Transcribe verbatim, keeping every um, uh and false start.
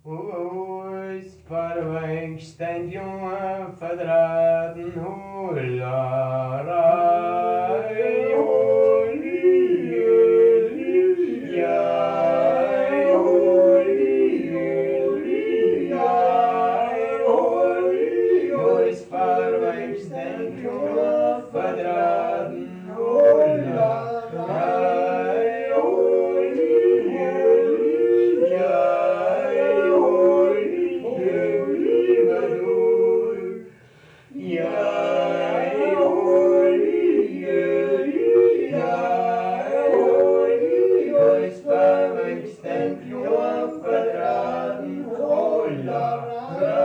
Os parvengstendio fadraden hularai holiljai holiljai holiljai parvengstendio fadraden hularai Extend your quadraten, hola,